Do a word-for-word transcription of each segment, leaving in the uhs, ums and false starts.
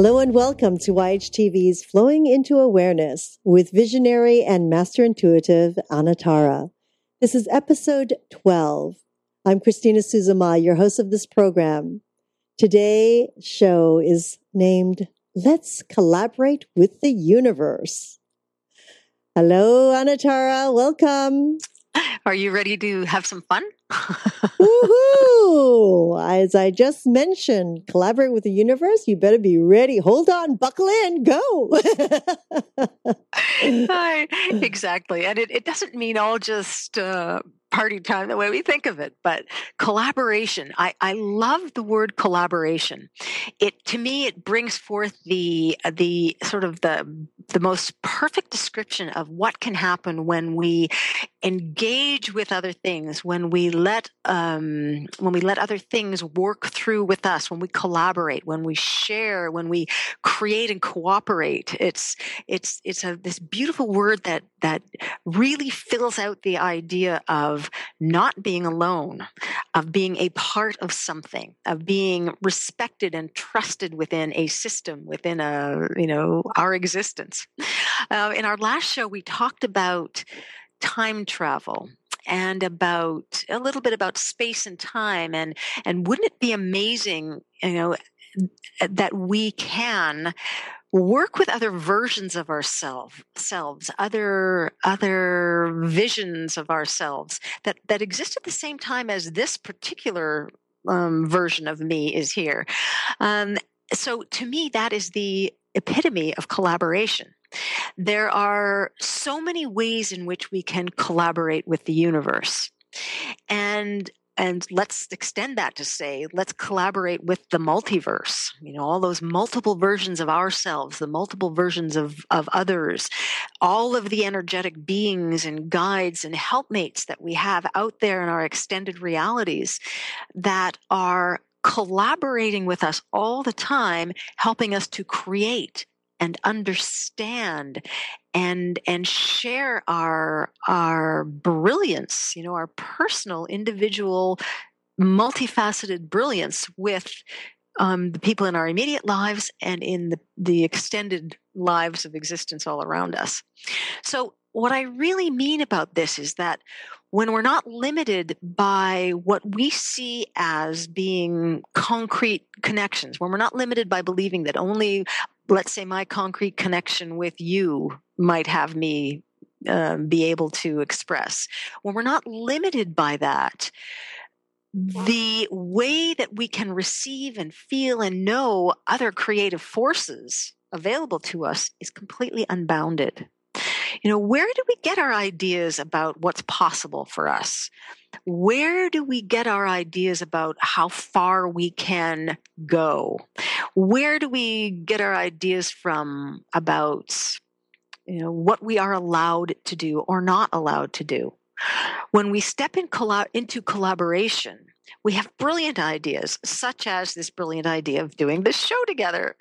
Hello and welcome to Y H T V's Flowing into Awareness with visionary and master intuitive Anatara. This is episode twelve. I'm Christina Suzuma, your host of this program. Today's show is named Let's Collaborate with the Universe. Hello, Anatara. Welcome. Are you ready to have some fun? Woohoo! As I just mentioned, collaborate with the universe. You better be ready. Hold on, buckle in, go. Right, exactly. And it, it doesn't mean all just uh, party time the way we think of it, but collaboration. I, I love the word collaboration. It to me, it brings forth the the sort of the the most perfect description of what can happen when we engage with other things, when we let um, when we let other things work through with us, when we collaborate, when we share, when we create and cooperate. It's it's it's a this beautiful word that that really fills out the idea of not being alone, of being a part of something, of being respected and trusted within a system, within a you know our existence. Uh, in our last show, we talked about time travel and about a little bit about space and time, and and wouldn't it be amazing, you know, that we can work with other versions of ourselves, selves, other other visions of ourselves that that exist at the same time as this particular um, version of me is here. Um, so to me, that is the epitome of collaboration. There are so many ways in which we can collaborate with the universe. And and let's extend that to say, let's collaborate with the multiverse, you know, all those multiple versions of ourselves, the multiple versions of, of others, all of the energetic beings and guides and helpmates that we have out there in our extended realities that are collaborating with us all the time, helping us to create and understand and and share our our brilliance, you know, our personal, individual, multifaceted brilliance with um, the people in our immediate lives and in the, the extended lives of existence all around us. So what I really mean about this is that when we're not limited by what we see as being concrete connections, when we're not limited by believing that only, let's say, my concrete connection with you might have me uh, be able to express, when we're not limited by that, the way that we can receive and feel and know other creative forces available to us is completely unbounded. You know, where do we get our ideas about what's possible for us? Where do we get our ideas about how far we can go? Where do we get our ideas from about, you know, what we are allowed to do or not allowed to do? When we step in colla- into collaboration, we have brilliant ideas, such as this brilliant idea of doing this show together.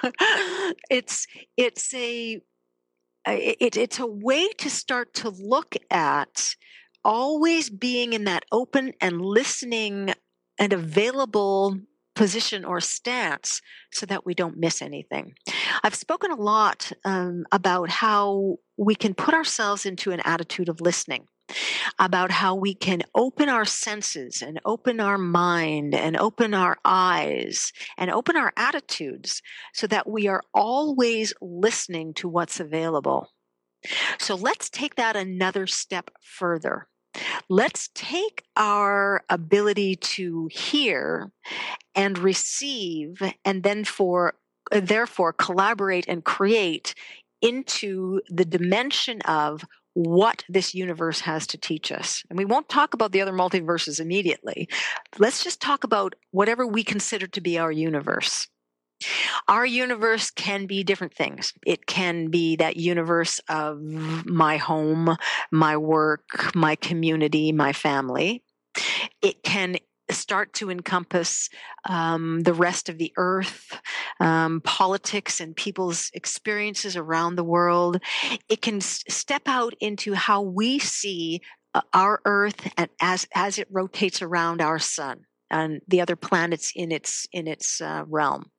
it's it's a It, it's a way to start to look at always being in that open and listening and available position or stance so that we don't miss anything. I've spoken a lot um, about how we can put ourselves into an attitude of listening, about how we can open our senses and open our mind and open our eyes and open our attitudes so that we are always listening to what's available. So let's take that another step further. Let's take our ability to hear and receive and then for therefore collaborate and create into the dimension of what this universe has to teach us. And we won't talk about the other multiverses immediately. Let's just talk about whatever we consider to be our universe. Our universe can be different things. It can be that universe of my home, my work, my community, my family. It can start to encompass um, the rest of the earth, um, politics and people's experiences around the world. It can s- step out into how we see uh, our earth and as, as it rotates around our sun. and the other planets in its in its uh, realm.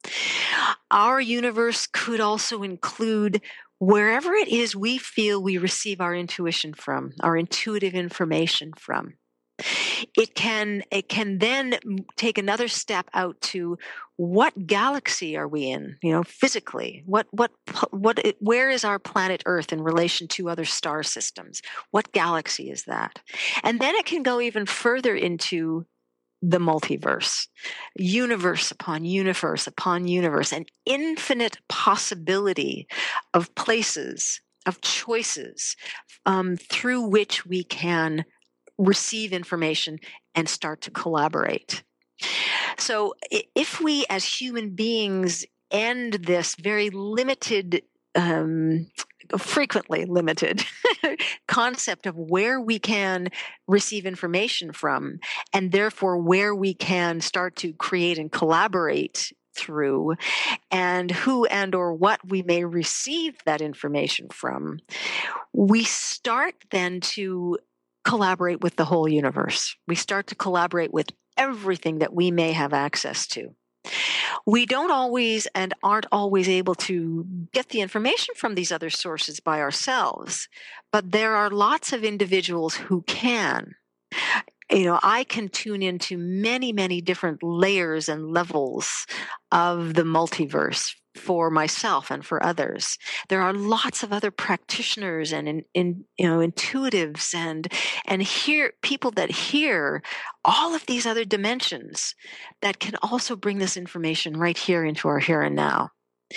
Our universe could also include wherever it is we feel we receive our intuition from, our intuitive information from. It can it can then take another step out to what galaxy are we in, you know, physically? What what what where is our planet Earth in relation to other star systems? What galaxy is that? And then it can go even further into the multiverse, universe upon universe upon universe, an infinite possibility of places, of choices um, through which we can receive information and start to collaborate. So if we as human beings end this very limited, um, frequently limited concept of where we can receive information from, and therefore where we can start to create and collaborate through, and who and or what we may receive that information from, we start then to collaborate with the whole universe. We start to collaborate with everything that we may have access to. We don't always and aren't always able to get the information from these other sources by ourselves, but there are lots of individuals who can. You know, I can tune into many, many different layers and levels of the multiverse for myself and for others. There are lots of other practitioners and in, in, you know, intuitives and and hear people that hear all of these other dimensions that can also bring this information right here into our here and now.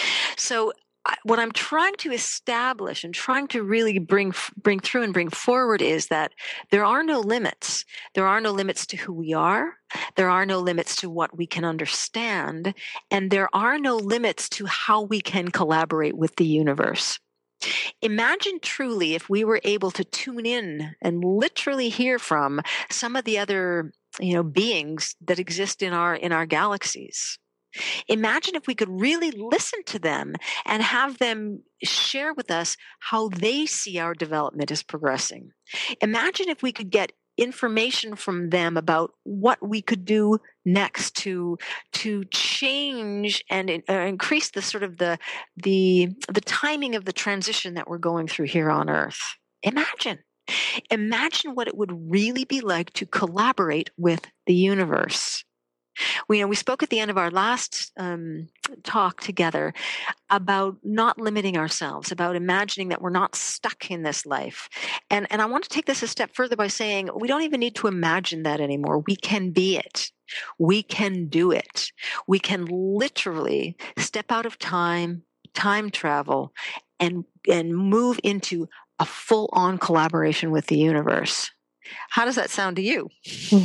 So what I'm trying to establish and trying to really bring bring through and bring forward is that there are no limits. There are no limits to who we are. There are no limits to what we can understand. And there are no limits to how we can collaborate with the universe. Imagine truly if we were able to tune in and literally hear from some of the other, you know, beings that exist in our in our galaxies. Imagine if we could really listen to them and have them share with us how they see our development as progressing. Imagine if we could get information from them about what we could do next to to change and uh, increase the sort of the the the timing of the transition that we're going through here on Earth. Imagine. Imagine what it would really be like to collaborate with the universe. We, you know, we spoke at the end of our last um, talk together about not limiting ourselves, about imagining that we're not stuck in this life. And, and I want to take this a step further by saying we don't even need to imagine that anymore. We can be it. We can do it. We can literally step out of time, time travel, and, and move into a full-on collaboration with the universe. How does that sound to you?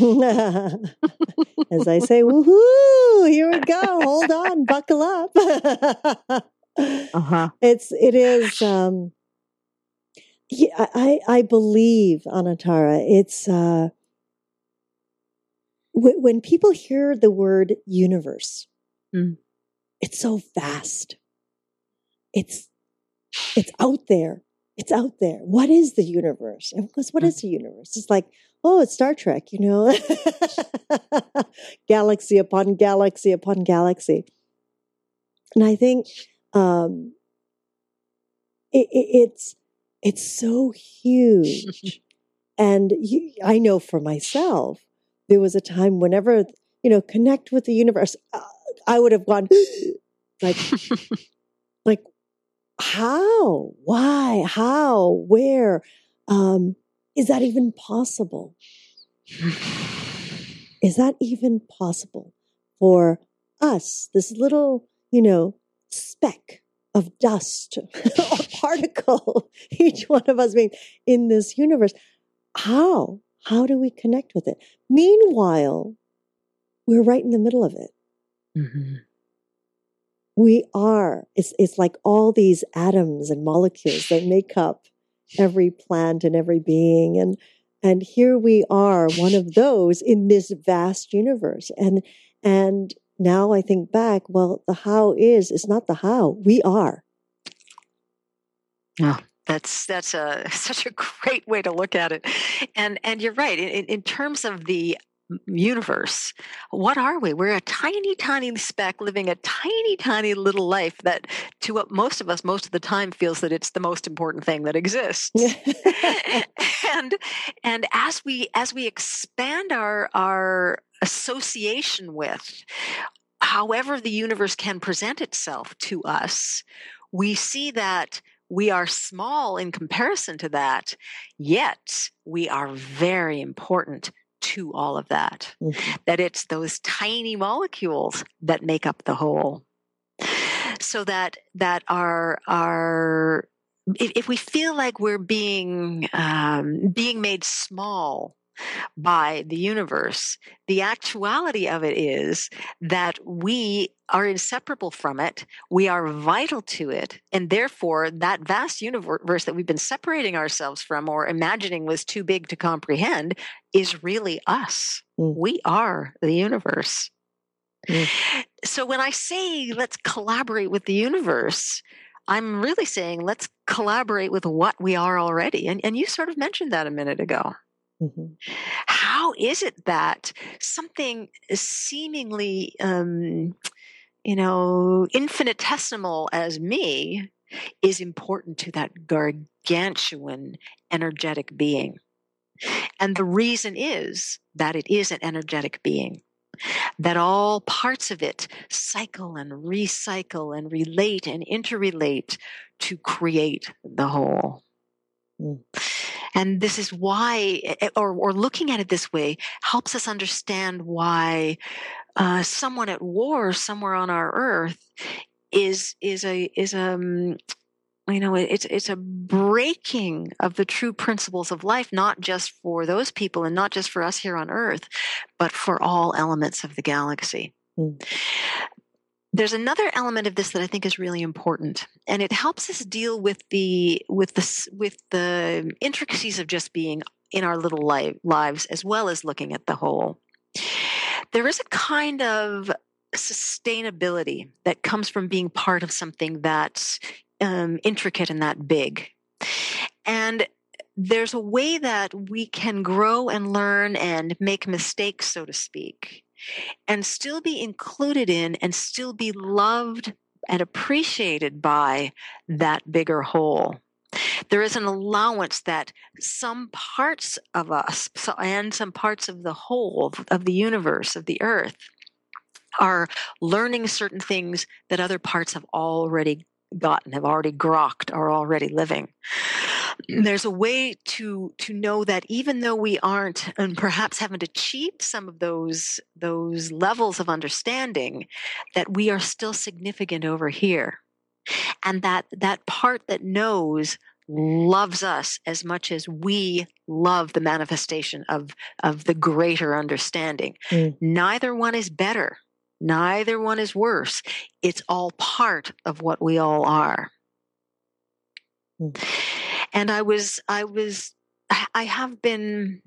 As I say, woohoo, here we go. Hold on, buckle up. uh-huh. It's, it is, um, yeah, I, I believe, Anatara, it's, uh, w- when people hear the word universe, mm. it's so vast. It's, it's out there. It's out there. What is the universe? And because what is the universe? It's like, oh, it's Star Trek, you know, galaxy upon galaxy upon galaxy. And I think um, it, it, it's it's so huge. And you, I know for myself, there was a time whenever, you know, connect with the universe, uh, I would have gone like, like, how, why, how, where, um, is that even possible? Is that even possible for us, this little, you know, speck of dust, a particle, each one of us being in this universe? How? How do we connect with it? Meanwhile, we're right in the middle of it. Mm-hmm. We are. It's it's like all these atoms and molecules that make up every plant and every being. And and here we are, one of those in this vast universe. And and now I think back, well, the how is, it's not the how. We are. Yeah. That's that's a such a great way to look at it, and and you're right. In, in terms of the universe. What are we? We're a tiny, tiny speck living a tiny, tiny little life that to what most of us, most of the time feels that it's the most important thing that exists. and, and as we, as we expand our, our association with however the universe can present itself to us, we see that we are small in comparison to that, yet we are very important to all of that. Mm-hmm. That it's those tiny molecules that make up the whole. So that that our our if, if we feel like we're being um, being made small by the universe, the actuality of it is that we are inseparable from it. We are vital to it. And therefore, that vast universe that we've been separating ourselves from or imagining was too big to comprehend is really us. Mm. We are the universe. Mm. So when I say let's collaborate with the universe, I'm really saying let's collaborate with what we are already. And, and you sort of mentioned that a minute ago. Mm-hmm. How is it that something seemingly, um, you know, infinitesimal as me is important to that gargantuan energetic being? And the reason is that it is an energetic being, that all parts of it cycle and recycle and relate and interrelate to create the whole. Mm. And this is why, or, or looking at it this way, helps us understand why uh, someone at war somewhere on our earth is is a is a um, you know it's it's a breaking of the true principles of life, not just for those people and not just for us here on Earth, but for all elements of the galaxy. Mm. There's another element of this that I think is really important, and it helps us deal with the with the with the intricacies of just being in our little life, lives, as well as looking at the whole. There is a kind of sustainability that comes from being part of something that's um, intricate and that big, and there's a way that we can grow and learn and make mistakes, so to speak, and still be included in and still be loved and appreciated by that bigger whole. There is an allowance that some parts of us and some parts of the whole of the universe, of the earth, are learning certain things that other parts have already gotten, have already grokked, are already living. There's a way to to know that even though we aren't and perhaps haven't achieved some of those those levels of understanding, that we are still significant over here, and that that part that knows loves us as much as we love the manifestation of of the greater understanding. Mm. Neither one is better. Neither one is worse. It's all part of what we all are. Mm. And I was, I was, I have been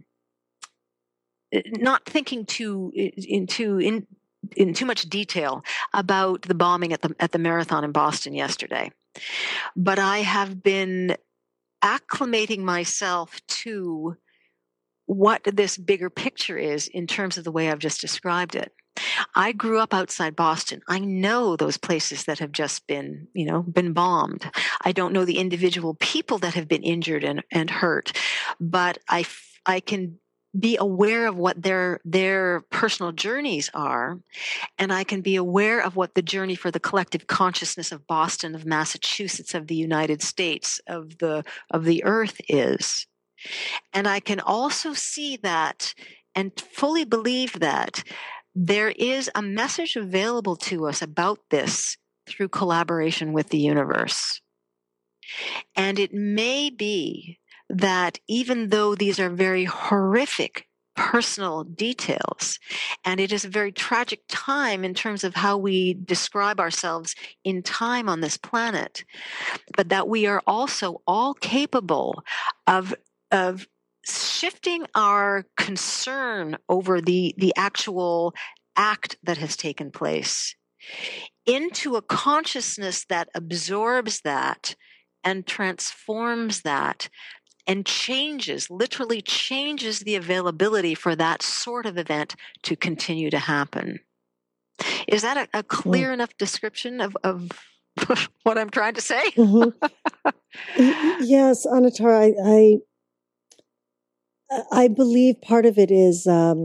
not thinking too into in in too much detail about the bombing at the at the marathon in Boston yesterday, but I have been acclimating myself to what this bigger picture is in terms of the way I've just described it. I grew up outside Boston. I know those places that have just been, you know, been bombed. I don't know the individual people that have been injured and, and hurt, but I, I can be aware of what their, their personal journeys are. And I can be aware of what the journey for the collective consciousness of Boston, of Massachusetts, of the United States, of the, of the earth is. And I can also see that and fully believe that there is a message available to us about this through collaboration with the universe. And it may be that even though these are very horrific personal details, and it is a very tragic time in terms of how we describe ourselves in time on this planet, but that we are also all capable of, of shifting our concern over the, the actual act that has taken place into a consciousness that absorbs that and transforms that and changes, literally changes the availability for that sort of event to continue to happen. Is that a, a clear mm. enough description of, of what I'm trying to say? Mm-hmm. Yes, Anatara, I, I, I believe part of it is um,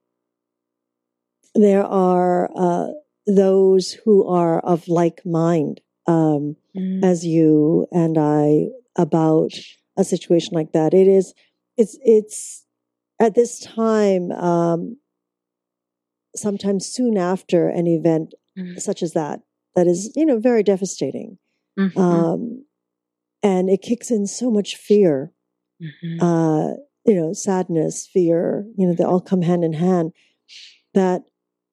there are uh, those who are of like mind um, mm. as you and I about a situation like that. It is, it's, it's at this time, um, sometimes soon after an event mm. such as that, that is, you know, very devastating. Mm-hmm. Um, and it kicks in so much fear, mm-hmm. uh, you know, sadness, fear, you know, they all come hand in hand, that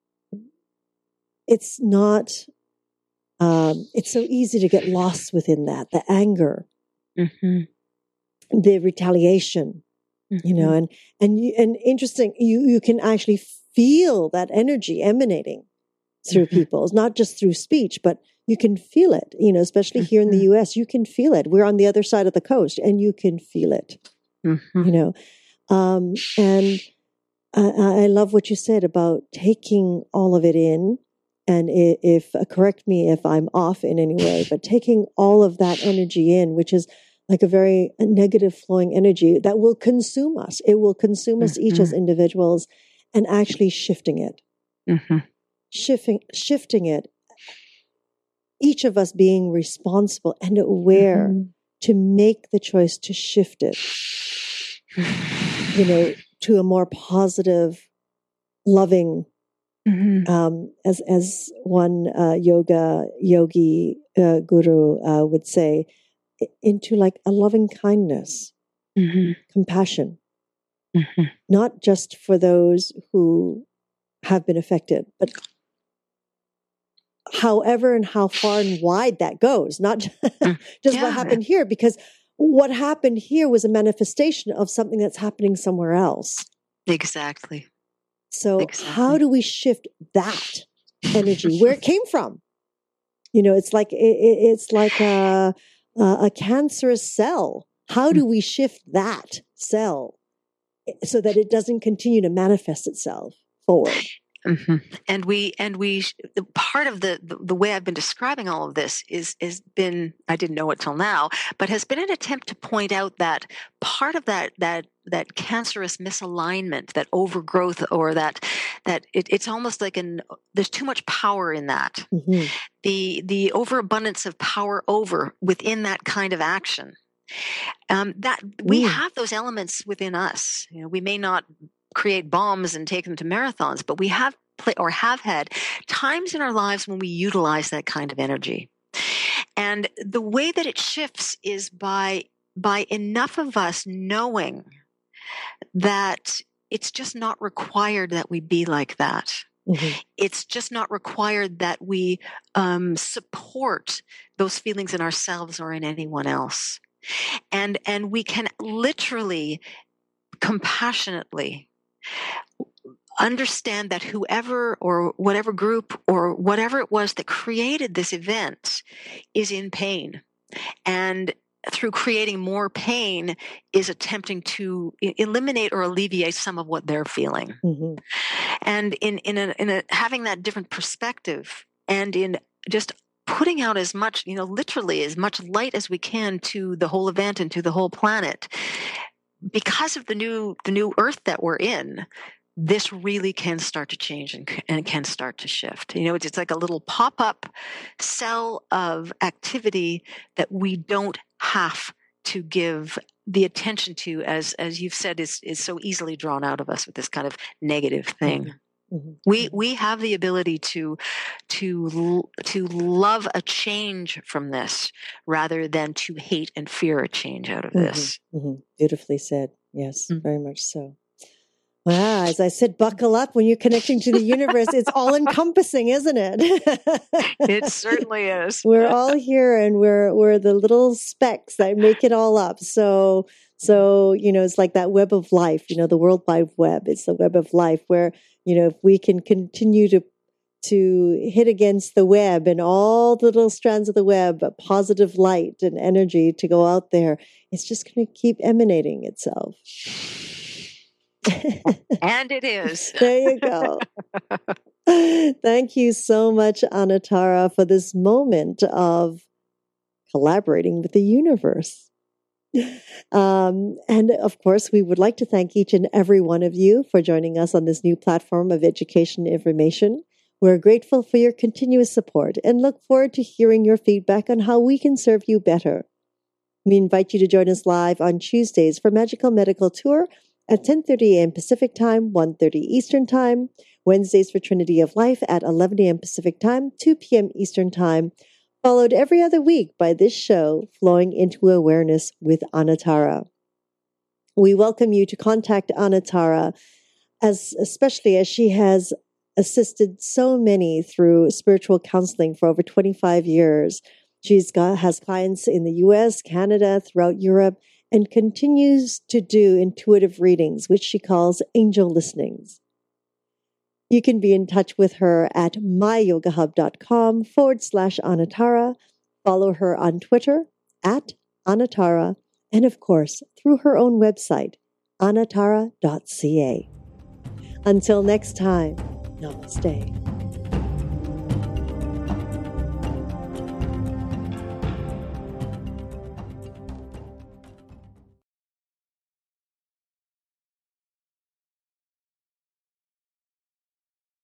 it's not, um, it's so easy to get lost within that, the anger, mm-hmm. the retaliation, mm-hmm. you know, and, and, you, and interesting, you, you can actually feel that energy emanating through mm-hmm. people. It's not just through speech, but you can feel it, you know, especially mm-hmm. here in the U S, you can feel it. We're on the other side of the coast and you can feel it, mm-hmm. you know. Um, and I, I love what you said about taking all of it in. And if, uh, correct me if I'm off in any way, but taking all of that energy in, which is like a very negative flowing energy that will consume us. It will consume us mm-hmm. each as individuals, and actually shifting it. Mm-hmm. Shifting, shifting it, each of us being responsible and aware mm-hmm. to make the choice to shift it, you know, to a more positive, loving, mm-hmm. um, as as one uh, yoga yogi uh, guru uh, would say, into like a loving kindness, mm-hmm. compassion, mm-hmm. not just for those who have been affected, but however and how far and wide that goes, not just, just yeah. what happened here, because what happened here was a manifestation of something that's happening somewhere else. Exactly. So exactly. how do we shift that energy where it came from? You know, it's like, it, it's like a, a cancerous cell. How do we shift that cell so that it doesn't continue to manifest itself forward? Mm-hmm. And we, and we, part of the, the, the way I've been describing all of this is, is been, I didn't know it till now, but has been an attempt to point out that part of that, that, that cancerous misalignment, that overgrowth, or that, that it, it's almost like an, there's too much power in that. Mm-hmm. The, the overabundance of power over within that kind of action. Um, that we mm. have those elements within us. You know, we may not create bombs and take them to marathons, but we have play, or have had times in our lives when we utilize that kind of energy. And the way that it shifts is by by enough of us knowing that it's just not required that we be like that. Mm-hmm. It's just not required that we um, support those feelings in ourselves or in anyone else. And and we can literally, compassionately understand that whoever or whatever group or whatever it was that created this event is in pain, and through creating more pain is attempting to eliminate or alleviate some of what they're feeling. Mm-hmm. And in in a, in a having that different perspective, and in just putting out as much, you know, literally as much light as we can to the whole event and to the whole planet, because of the new the new earth that we're in, this really can start to change and, and can start to shift. You know, it's, it's like a little pop-up cell of activity that we don't have to give the attention to, as as you've said, is is so easily drawn out of us with this kind of negative thing. Mm-hmm. Mm-hmm. We we have the ability to to to love a change from this rather than to hate and fear a change out of mm-hmm. this. Mm-hmm. Beautifully said. Yes, mm-hmm. very much so. Wow, as I said, buckle up when you're connecting to the universe. It's all encompassing, isn't it? It certainly is. We're all here, and we're we're the little specks that make it all up. So so you know, it's like that web of life. You know, the World Wide Web. It's the web of life where, you know, if we can continue to to hit against the web and all the little strands of the web, positive light and energy to go out there. It's just going to keep emanating itself. And it is. There you go. Thank you so much, Anatara, for this moment of collaborating with the universe. Um, and of course, we would like to thank each and every one of you for joining us on this new platform of education and information. We're grateful for your continuous support and look forward to hearing your feedback on how we can serve you better. We invite you to join us live on Tuesdays for Magical Medical Tour at ten thirty a.m. Pacific Time, one thirty Eastern Time, Wednesdays for Trinity of Life at eleven a.m. Pacific Time, two p.m. Eastern Time, followed every other week by this show, Flowing into Awareness with Anatara. We welcome you to contact Anatara, as especially as she has assisted so many through spiritual counseling for over twenty-five years. She's got has clients in the U S, Canada, throughout Europe, and continues to do intuitive readings, which she calls angel listenings. You can be in touch with her at myyogahub.com forward slash Anatara. Follow her on Twitter at Anatara, and of course, through her own website, anatara dot c a. Until next time, namaste.